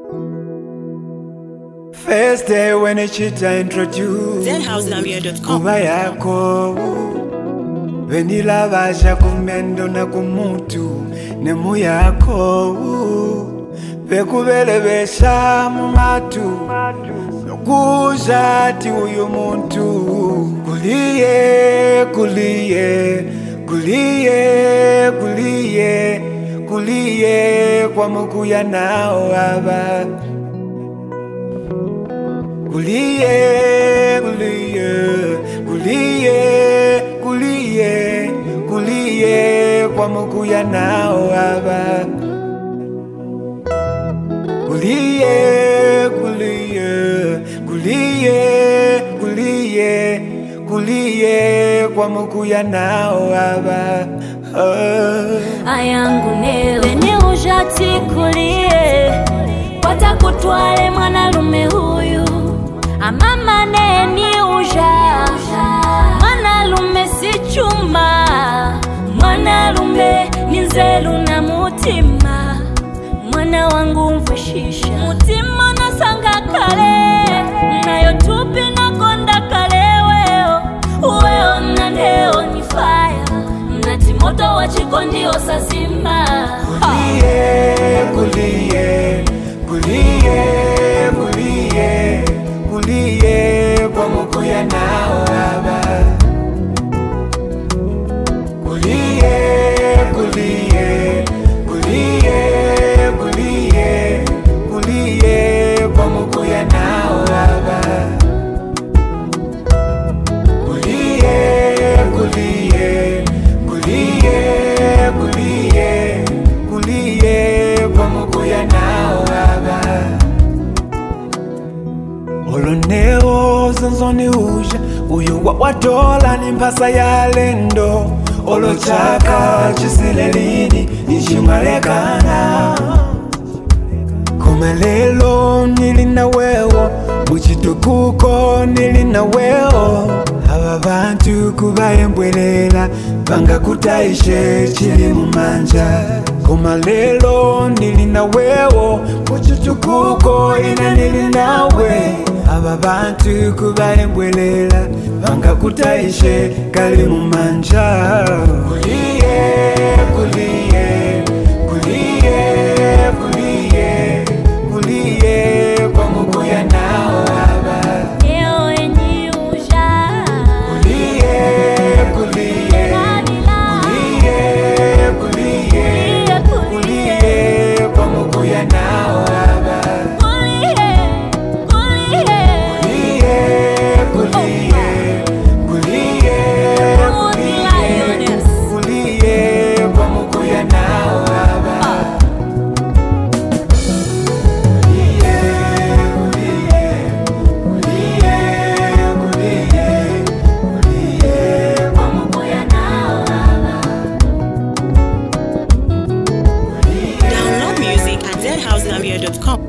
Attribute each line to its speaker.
Speaker 1: First day when a cheetah introduced
Speaker 2: ZHouseNambia.com.
Speaker 1: kuba yako Venila vasha kumendo na kumutu nemu yako Vekubelebesha mumatu Nokuzati uyu muntu Kuliye, kuliye, kuliye, kuliye, kuliye Kwa mukuya nao aba Kuliye, kuliye, kuliye, kuliye, kuliye Kwa mukuya nao aba Kuliye, kuliye, kuliye, kuliye, kuliye Kwa mukuya nao aba
Speaker 3: Ayangu nene ujati kulie Watakutwale mwanalume huyu Amama neni uja Mwanalume si chuma Mwanalume ni nzelu na mutima Mwana wangu mfushisha Mutima na sanga kale Nayo tupi na konda kale Weo na leo ni fire Nati moto wachiko ndio sasima
Speaker 1: Kuliye, kuliye, kuliye, kuliye, kuliye Kwa mukuya nao aba Kuliye, kuliye, kuliye, kuliye, kuliye Kwa mukuya nao aba Kuliye, kuliye, kuliye, kuliye, kuliye Kwa mukuya nao aba Oloneo zanzoni uja Uyu watola ni mpasa ya lendo Olo chaka chisilelini Nishimarekana Kumalelo nilina wewo Muchitukuko nilina wewo Aba bantu kubaye mbwelela Banga kutaishe chili mumanja Kumalelo nilina wewo Muchitukuko ina nilina we Aba bantu kubaye mbwelela Banga kutaishe kali mumanja Kuliye, kuliye, kuliye, kuliye, kuliye Kwa mukuya nao aba
Speaker 3: Eo enyi uja
Speaker 1: Kuliye, kuliye, kuliye, kuliye, kuliye Kwa mukuya nao aba Kuliye, kuliye, kuliye, kuliye Kwa mukuya nao aba Kuliye, kuliye, kuliye, kuliye, kuliye Kwa mukuya nao aba
Speaker 2: Download music at ZHouseNambia.com.